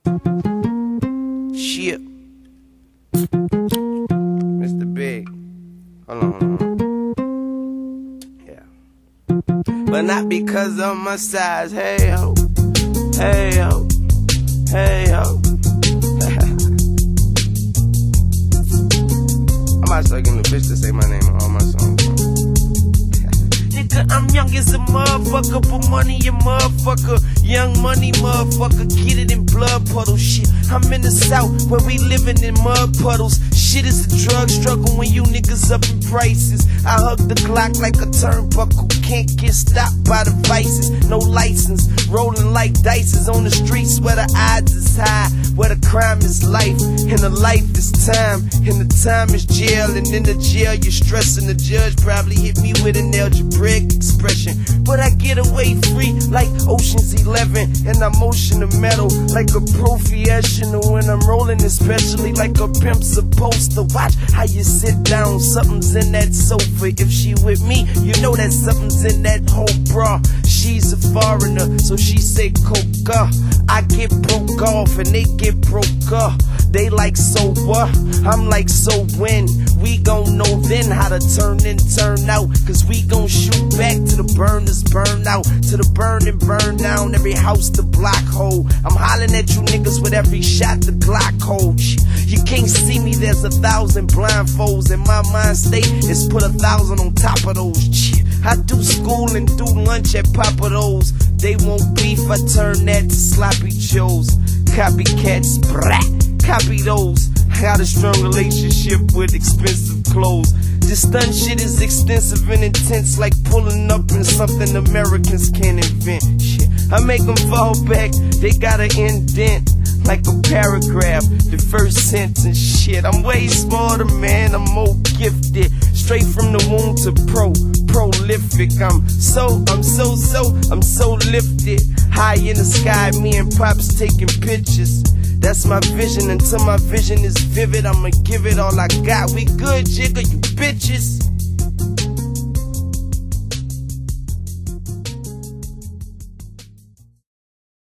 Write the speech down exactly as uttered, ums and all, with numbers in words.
Shit. Mister Big. Hold on, hold on. Yeah. But not because of my size. Hey ho. Hey ho. Hey ho. I might start getting the bitch to say my name on all my songs. Nigga, I'm young as a motherfucker, but money a motherfucker. Young money motherfucker, get it in blood puddles. Shit, I'm in the south where we living in mud puddles. Shit is a drug struggle when you niggas up in prices. I hug the clock like a turnbuckle. Can't get stopped by the vices. No license, rolling like dice on the streets where the odds is high, where the crime is life, and the life is time, and the time is jail, and in the jail you're stressing. The judge probably hit me with an algebraic expression, but I get away free like Ocean's Eleven, and I'm motion of metal like a professional, and I'm rolling especially like a pimp supposed to. Watch how you sit down, something's in that sofa. If she with me, you know that something's in that whole bra. She's a foreigner, so she say coca. I get broke off and they get broke up. They like, so what? I'm like, so when? We gon' know then how to turn in, turn out. Cause we gon' shoot back to the burners, burn out. To the burn and burn down every house the block hole. I'm hollering at you niggas with every shot the Glock hold. You can't see me, there's a thousand blindfolds. And my mind state is put a thousand on top of those. I do school and do lunch at Papa Do's. They want beef, I turn that to sloppy joes. Copycats, brat, copy those. I got a strong relationship with expensive clothes. This stunt shit is extensive and intense, like pulling up in something Americans can't invent. Shit, I make them fall back, they gotta indent like a paragraph, the first sentence. Shit, I'm way smarter, man, I'm more gifted. Straight from the womb to pro, prolific. I'm so, I'm so, so, I'm so lifted. High in the sky, me and Pops taking pictures. That's my vision, until my vision is vivid, I'ma give it all I got. We good, jigger, you bitches.